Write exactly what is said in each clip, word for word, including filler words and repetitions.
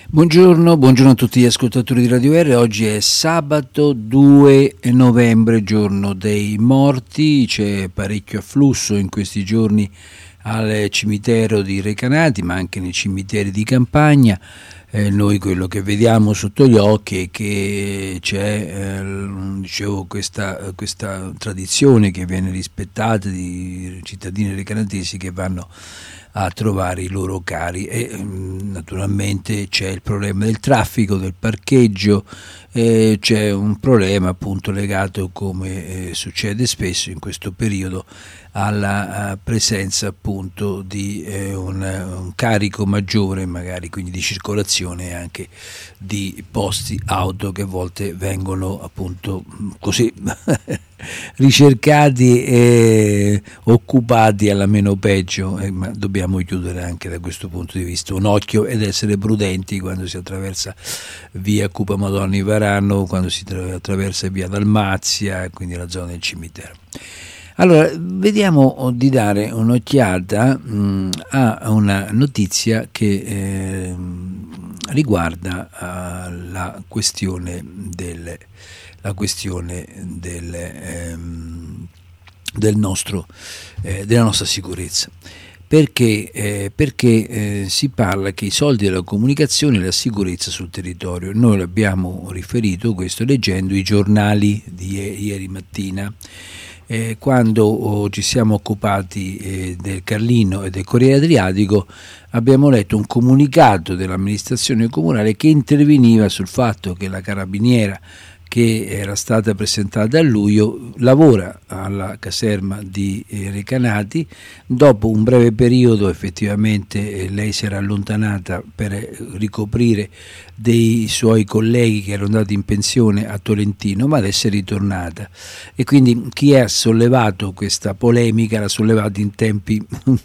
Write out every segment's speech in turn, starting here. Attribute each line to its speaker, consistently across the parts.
Speaker 1: Buongiorno, buongiorno a tutti gli ascoltatori di Radio R. Oggi è sabato due novembre, giorno dei morti. C'è parecchio afflusso in questi giorni al cimitero di Recanati, ma anche nei cimiteri di campagna. Eh, noi quello che vediamo sotto gli occhi è che c'è eh, dicevo, questa, questa tradizione che viene rispettata di cittadini recanatesi che vanno a trovare i loro cari e naturalmente c'è il problema del traffico, del parcheggio, eh, c'è un problema appunto legato, come eh, succede spesso in questo periodo, alla uh, presenza appunto di eh, un, un carico maggiore, magari quindi di circolazione, e anche di posti auto che a volte vengono appunto così ricercati e occupati alla meno peggio, eh, ma dobbiamo chiudere anche da questo punto di vista un occhio ed essere prudenti quando si attraversa via Cupa Madonni Varano, quando si attraversa via Dalmazia, quindi la zona del cimitero. Allora, vediamo di dare un'occhiata mh, a una notizia che eh, riguarda uh, la questione del la questione del, ehm, del nostro, eh, della nostra sicurezza. Perché, eh, perché eh, si parla che i soldi della comunicazione e la sicurezza sul territorio. Noi l'abbiamo riferito questo leggendo i giornali di ieri mattina. Eh, quando oh, ci siamo occupati eh, del Carlino e del Corriere Adriatico, abbiamo letto un comunicato dell'amministrazione comunale che interveniva sul fatto che la carabiniera che era stata presentata a luglio lavora alla caserma di eh, Recanati. Dopo un breve periodo effettivamente eh, lei si era allontanata per ricoprire dei suoi colleghi che erano andati in pensione a Tolentino, ma adesso è ritornata, e quindi chi ha sollevato questa polemica l'ha sollevata in tempi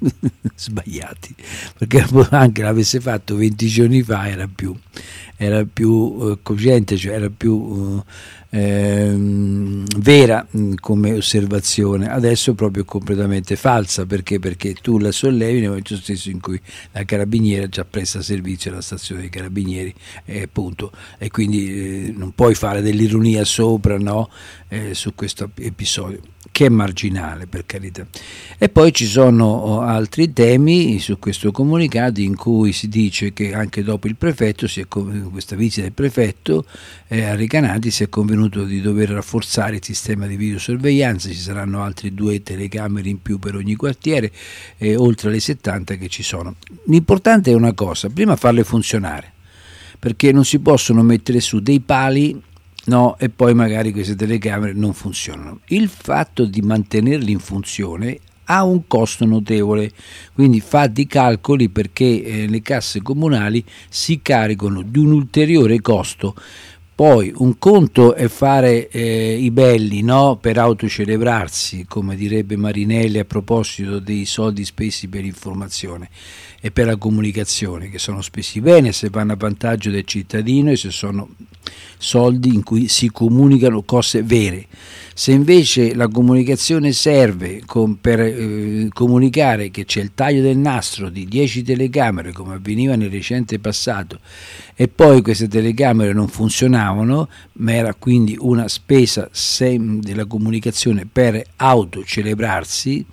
Speaker 1: sbagliati, perché anche l'avesse fatto venti giorni fa era più era più eh, cogente, cioè era più eh, vera mh, come osservazione. Adesso proprio completamente falsa, perché perché tu la sollevi nel momento stesso in cui la carabiniera già presta servizio alla stazione dei carabinieri, eh, appunto, e quindi eh, non puoi fare dell'ironia sopra, no, eh, su questo episodio, che è marginale, per carità. E poi ci sono altri temi su questo comunicato in cui si dice che anche dopo il prefetto, si è, questa visita del prefetto eh, a Recanati, si è convenuto di dover rafforzare il sistema di videosorveglianza. Ci saranno altre due telecamere in più per ogni quartiere, eh, oltre alle settanta che ci sono. L'importante è una cosa: prima farle funzionare, perché non si possono mettere su dei pali, no, e poi magari queste telecamere non funzionano. Il fatto di mantenerle in funzione ha un costo notevole, quindi fate i calcoli, perché eh, le casse comunali si caricano di un ulteriore costo. Poi un conto è fare eh, i belli, no, per autocelebrarsi, come direbbe Marinelli a proposito dei soldi spesi per l'informazione e per la comunicazione, che sono spesi bene se vanno a vantaggio del cittadino e se sono soldi in cui si comunicano cose vere. Se invece la comunicazione serve con, per eh, comunicare che c'è il taglio del nastro di dieci telecamere, come avveniva nel recente passato, e poi queste telecamere non funzionavano, ma era quindi una spesa sem- della comunicazione per autocelebrarsi,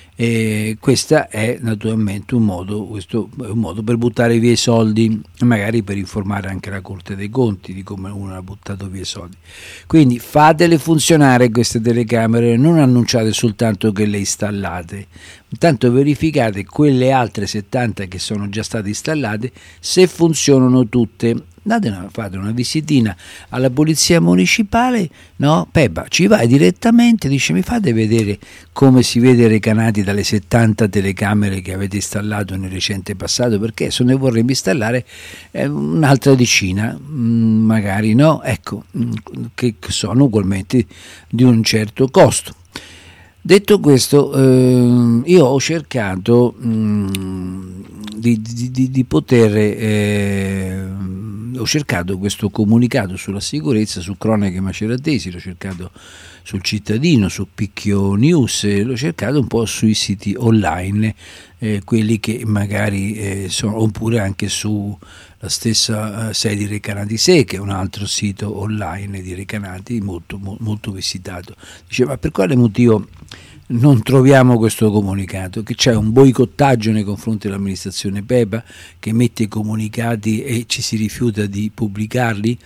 Speaker 1: e questo è naturalmente un modo, questo è un modo per buttare via i soldi, magari per informare anche la Corte dei Conti di come uno ha buttato via i soldi. Quindi fatele funzionare queste telecamere, non annunciate soltanto che le installate, intanto verificate quelle altre settanta che sono già state installate se funzionano tutte. Date una, fate una visitina alla polizia municipale, no? Peppa ci vai direttamente, dice: mi fate vedere come si vede Recanati dalle settanta telecamere che avete installato nel recente passato, perché se ne vorremmo installare eh, un'altra decina, mh, magari, no? Ecco, mh, che sono ugualmente di un certo costo. Detto questo, eh, io ho cercato mh, di, di, di poter eh, ho cercato questo comunicato sulla sicurezza su Cronache Maceratesi, l'ho cercato sul Cittadino, su Picchio News, l'ho cercato un po' sui siti online, eh, quelli che magari eh, sono, oppure anche su la stessa eh, sede di Recanati Sé, che è un altro sito online di Recanati molto, mo, molto visitato. Dice, ma per quale motivo non troviamo questo comunicato? Che c'è un boicottaggio nei confronti dell'amministrazione Pepa, che mette i comunicati e ci si rifiuta di pubblicarli?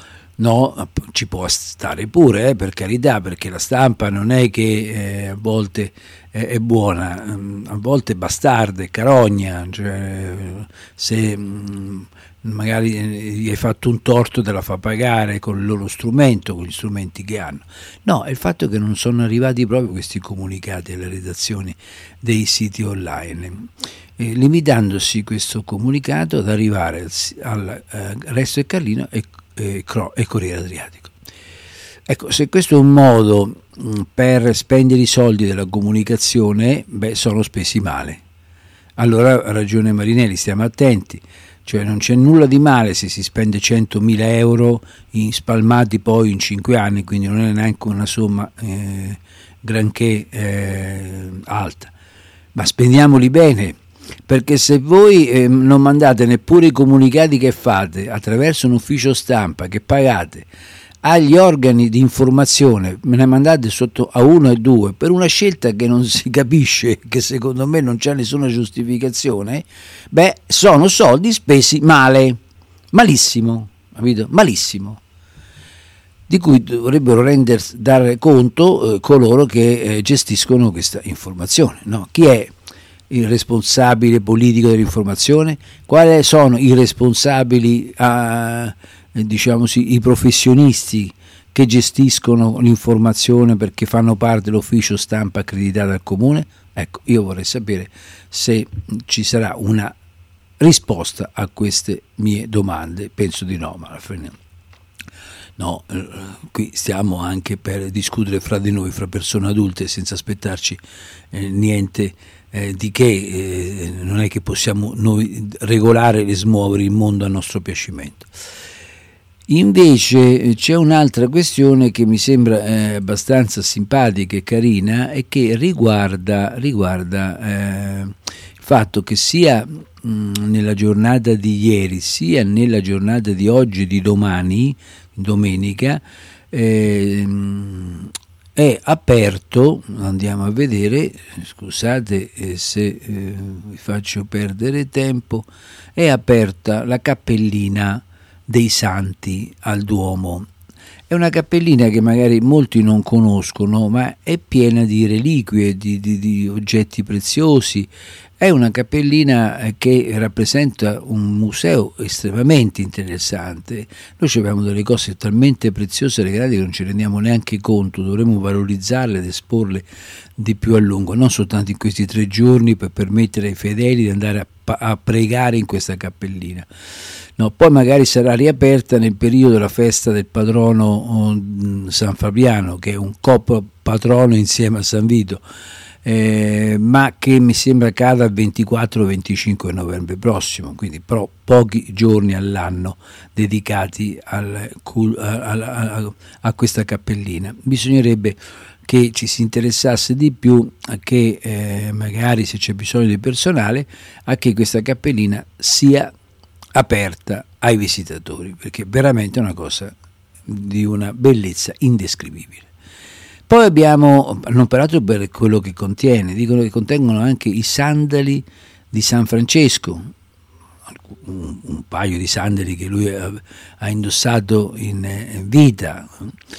Speaker 1: No, ci può stare pure, eh, per carità, perché la stampa non è che eh, a volte eh, è buona, a volte è bastarda, è carogna, cioè, se mh, magari gli hai fatto un torto te la fa pagare con il loro strumento, con gli strumenti che hanno. No, è il fatto che non sono arrivati proprio questi comunicati alle redazioni dei siti online, eh, limitandosi questo comunicato ad arrivare al, al eh, Resto e Carlino e e Corriere Adriatico. Ecco, se questo è un modo mh, per spendere i soldi della comunicazione, beh, sono spesi male. Allora ha ragione Marinelli, stiamo attenti, cioè non c'è nulla di male se si spende centomila euro in spalmati poi in cinque anni, quindi non è neanche una somma eh, granché eh, alta, ma spendiamoli bene. Perché se voi eh, non mandate neppure i comunicati che fate attraverso un ufficio stampa che pagate agli organi di informazione, me ne mandate sotto a uno e due per una scelta che non si capisce, che secondo me non c'è nessuna giustificazione, beh, sono soldi spesi male, malissimo, capito? Malissimo, di cui dovrebbero rendere, dare conto eh, coloro che eh, gestiscono questa informazione, no? Chi è il responsabile politico dell'informazione? Quali sono i responsabili, eh, diciamo sì, i professionisti che gestiscono l'informazione perché fanno parte dell'ufficio stampa accreditato al comune? Ecco, io vorrei sapere se ci sarà una risposta a queste mie domande. Penso di no, ma alla fine no, eh, qui stiamo anche per discutere fra di noi, fra persone adulte, senza aspettarci eh, niente eh, di che, eh, non è che possiamo noi regolare e smuovere il mondo a nostro piacimento. Invece c'è un'altra questione che mi sembra eh, abbastanza simpatica e carina e che riguarda, riguarda eh, il fatto che sia mh, nella giornata di ieri sia nella giornata di oggi, di domani, domenica, eh, è aperto, andiamo a vedere, scusate eh, se eh, vi faccio perdere tempo, è aperta la cappellina dei Santi al Duomo. È una cappellina che magari molti non conoscono, ma è piena di reliquie, di, di, di oggetti preziosi. È una cappellina che rappresenta un museo estremamente interessante. Noi abbiamo delle cose talmente preziose e regalate che non ci rendiamo neanche conto, dovremmo valorizzarle ed esporle di più a lungo, non soltanto in questi tre giorni per permettere ai fedeli di andare a, a pregare in questa cappellina. No, poi magari sarà riaperta nel periodo della festa del patrono San Fabiano, che è un copatrono insieme a San Vito, eh, ma che mi sembra cada il ventiquattro venticinque novembre prossimo, quindi però pochi giorni all'anno dedicati al, a, a, a questa cappellina. Bisognerebbe che ci si interessasse di più a che eh, magari, se c'è bisogno di personale, a che questa cappellina sia aperta ai visitatori, perché è veramente una cosa di una bellezza indescrivibile. Poi abbiamo, non peraltro per quello che contiene, dicono che contengono anche i sandali di San Francesco, un, un paio di sandali che lui ha, ha indossato in, in vita,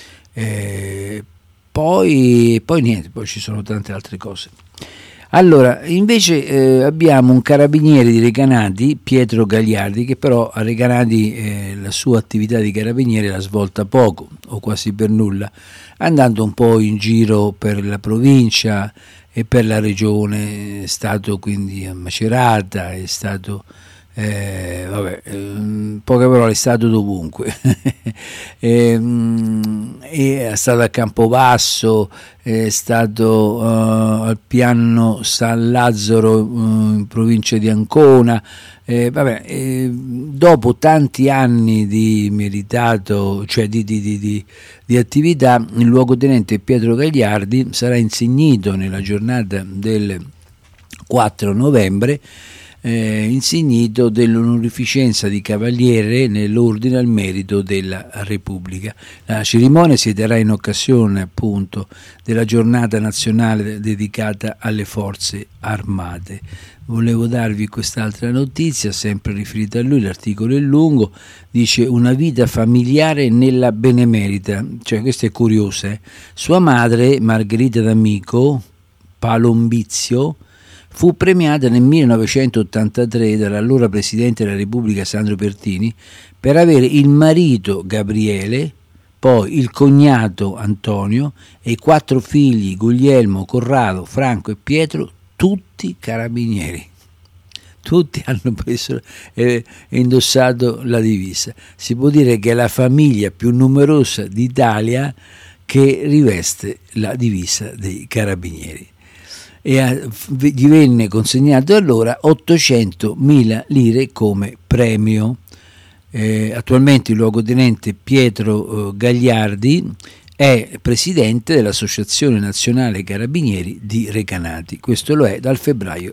Speaker 1: eh, poi, poi niente, poi ci sono tante altre cose. Allora, invece eh, abbiamo un carabiniere di Recanati, Pietro Gagliardi, che però a Recanati eh, la sua attività di carabiniere l'ha svolta poco o quasi per nulla, andando un po' in giro per la provincia e per la regione, è stato quindi a Macerata, è stato Eh, vabbè, eh, poche parole, è stato dovunque. eh, è stato a Campobasso, è stato uh, al piano San Lazzaro, uh, in provincia di Ancona. Eh, vabbè, eh, dopo tanti anni di meritato, cioè di, di, di, di, di attività, il luogotenente Pietro Gagliardi sarà insignito nella giornata del quattro novembre Eh, insignito dell'onorificenza di cavaliere nell'ordine al merito della Repubblica. La cerimonia si terrà in occasione appunto della giornata nazionale dedicata alle forze armate. Volevo darvi quest'altra notizia, sempre riferita a lui, l'articolo è lungo, dice una vita familiare nella Benemerita, cioè questa è curiosa, eh? Sua madre, Margherita D'Amico Palombizio, fu premiata nel millenovecentottantatré dall'allora Presidente della Repubblica Sandro Pertini per avere il marito Gabriele, poi il cognato Antonio e i quattro figli Guglielmo, Corrado, Franco e Pietro, tutti carabinieri. Tutti hanno preso e eh, indossato la divisa. Si può dire che è la famiglia più numerosa d'Italia che riveste la divisa dei carabinieri. E a, gli venne consegnato allora ottocentomila lire come premio. Eh, attualmente il luogotenente Pietro eh, Gagliardi è presidente dell'Associazione Nazionale Carabinieri di Recanati. Questo lo è dal febbraio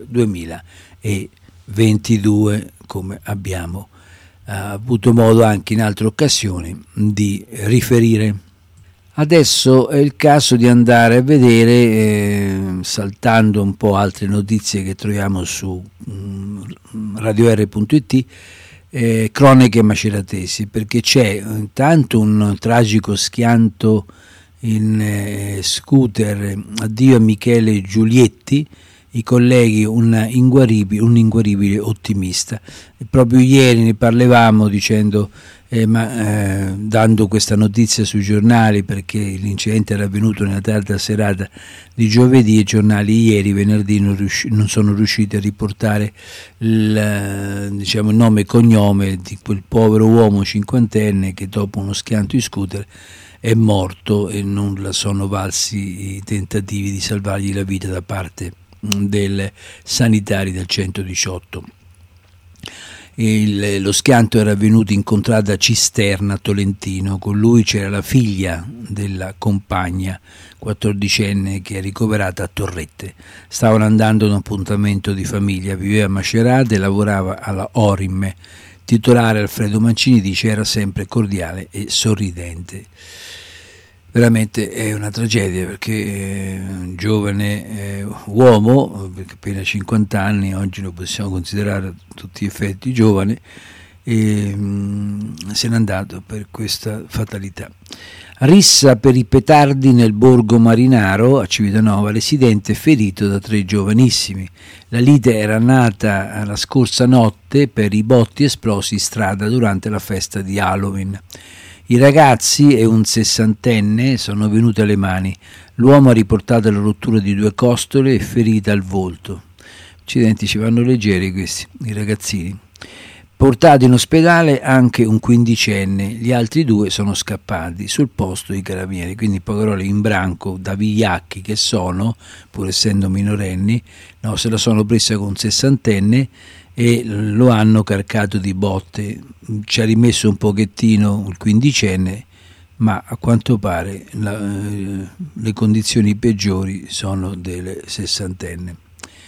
Speaker 1: duemilaventidue, come abbiamo eh, avuto modo anche in altre occasioni di riferire. Adesso è il caso di andare a vedere, eh, saltando un po' altre notizie che troviamo su mm, radio erre punto it, eh, cronache maceratesi, perché c'è intanto un tragico schianto in eh, scooter, addio a Michele Giulietti, i colleghi un inguaribile, un inguaribile ottimista. E proprio ieri ne parlavamo dicendo Eh, ma, eh, dando questa notizia sui giornali, perché l'incidente era avvenuto nella tarda serata di giovedì e i giornali ieri, venerdì, non, riusci- non sono riusciti a riportare il, diciamo, il nome e cognome di quel povero uomo cinquantenne che dopo uno schianto di scooter è morto e non la sono valsi i tentativi di salvargli la vita da parte dei sanitari del centodiciotto. Il, lo schianto era avvenuto in contrada Cisterna, Tolentino. Con lui c'era la figlia della compagna quattordicenne che è ricoverata a Torrette. Stavano andando ad un appuntamento di famiglia, viveva a Macerata e lavorava alla Orim. Titolare Alfredo Mancini dice era sempre cordiale e sorridente. Veramente è una tragedia, perché un giovane eh, uomo, perché appena cinquanta anni, oggi lo possiamo considerare a tutti gli effetti giovane, e mh, se n'è andato per questa fatalità. Rissa per i petardi nel borgo Marinaro a Civitanova, residente ferito da tre giovanissimi. La lite era nata la scorsa notte per i botti esplosi in strada durante la festa di Halloween. I ragazzi e un sessantenne sono venuti alle mani. L'uomo ha riportato la rottura di due costole e ferita al volto. Accidenti, ci vanno leggeri questi, i ragazzini. Portato in ospedale anche un quindicenne, gli altri due sono scappati, sul posto i carabinieri, quindi in poche parole in branco da vigliacchi che sono, pur essendo minorenni, no, se la sono presa con un sessantenne e lo hanno carcato di botte. Ci ha rimesso un pochettino il quindicenne, ma a quanto pare la, eh, le condizioni peggiori sono delle sessantenne.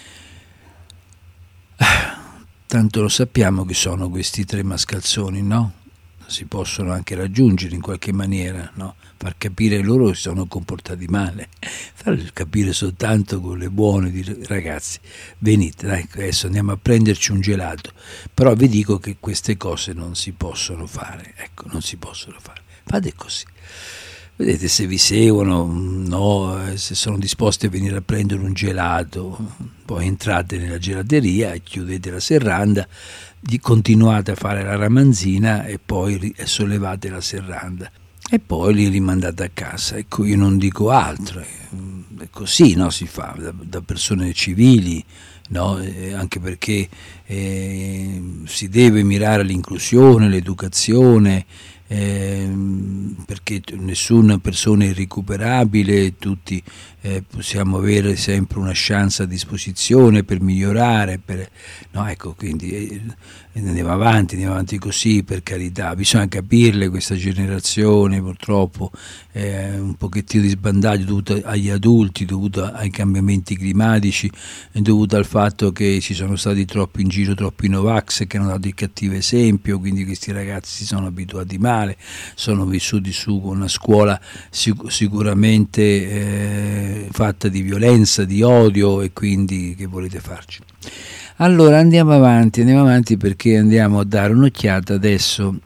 Speaker 1: Tanto lo sappiamo che sono questi tre mascalzoni, no? Si possono anche raggiungere in qualche maniera, no? Far capire loro che si sono comportati male, farli capire soltanto con le buone, dire ragazzi venite, dai, adesso andiamo a prenderci un gelato, però vi dico che queste cose non si possono fare, ecco, non si possono fare, fate così. Vedete se vi seguono, no, se sono disposti a venire a prendere un gelato, poi entrate nella gelateria e chiudete la serranda, continuate a fare la ramanzina e poi sollevate la serranda e poi li rimandate a casa. Ecco, io non dico altro, è così, no, si fa da, da persone civili, no? Eh, anche perché eh, si deve mirare all'inclusione, l'educazione, eh, perché nessuna persona è irrecuperabile, tutti eh, possiamo avere sempre una chance a disposizione per migliorare, per, no, ecco, quindi eh, andiamo avanti, andiamo avanti così, per carità, bisogna capirle questa generazione, purtroppo eh, un pochettino di sbandaggio dovuto agli adulti, dovuto ai cambiamenti climatici, dovuto al fatto che ci sono stati troppi in giro, troppi Novax che hanno dato il cattivo esempio, quindi questi ragazzi si sono abituati male, sono vissuti su una scuola sic- sicuramente eh, fatta di violenza, di odio, e quindi che volete farci? Allora andiamo avanti, andiamo avanti perché andiamo a dare un'occhiata adesso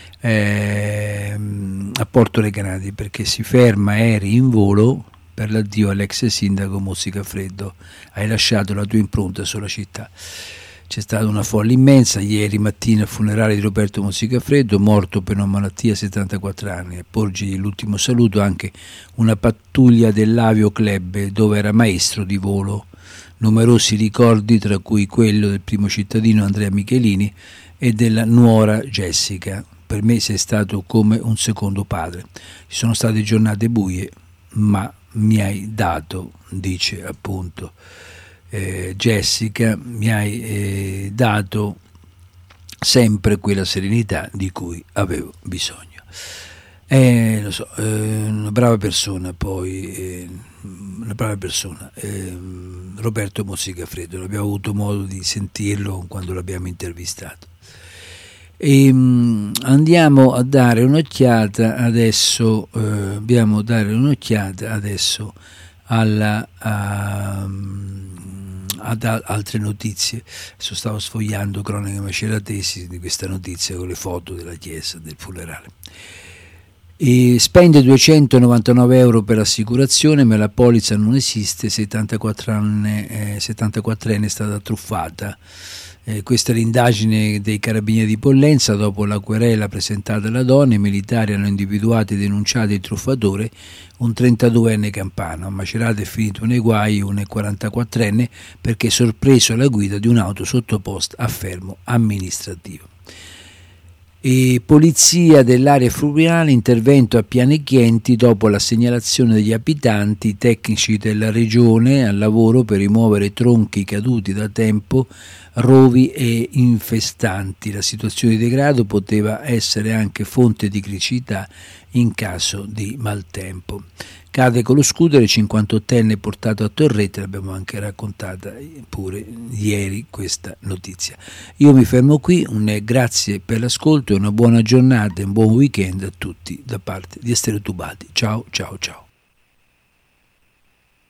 Speaker 1: eh, a Porto Recanati, perché si ferma aerei in volo per l'addio all'ex sindaco Mosicafreddo. Hai lasciato la tua impronta sulla città. C'è stata una folla immensa ieri mattina al funerale di Roberto Mosicafreddo, morto per una malattia a settantaquattro anni. A porgli l'ultimo saluto anche una pattuglia dell'Avio Club, dove era maestro di volo. Numerosi ricordi, tra cui quello del primo cittadino Andrea Michelini e della nuora Jessica. Per me sei stato come un secondo padre. Ci sono state giornate buie, ma mi hai dato, dice appunto eh, Jessica, mi hai eh, dato sempre quella serenità di cui avevo bisogno. Eh, lo so, eh, una brava persona poi, eh, una brava persona, eh, Roberto Mosicafreddo, abbiamo avuto modo di sentirlo quando l'abbiamo intervistato. E, um, andiamo a dare un'occhiata adesso, eh, abbiamo a dare un'occhiata adesso alla, a, ad altre notizie. Adesso stavo sfogliando Cronache Maceratesi di questa notizia con le foto della chiesa, del funerale. E spende duecentonovantanove euro per l'assicurazione, ma la polizza non esiste, settantaquattrenne, eh, settantaquattrenne è stata truffata. Eh, questa è l'indagine dei carabinieri di Pollenza. Dopo la querela presentata alla donna, i militari hanno individuato e denunciato il truffatore, un trentaduenne campano. A Macerata è finito nei guai un quarantaquattrenne perché sorpreso alla guida di un'auto sottoposta a fermo amministrativo. E polizia dell'area fluviale, intervento a Piane Chienti dopo la segnalazione degli abitanti. I tecnici della regione al lavoro per rimuovere tronchi caduti da tempo, rovi e infestanti. La situazione di degrado poteva essere anche fonte di criticità in caso di maltempo. Cade con lo scooter, cinquantottenne portato a Torrette, l'abbiamo anche raccontata pure ieri questa notizia. Io mi fermo qui, un grazie per l'ascolto e una buona giornata e un buon weekend a tutti da parte di Estereotubati. Ciao ciao ciao.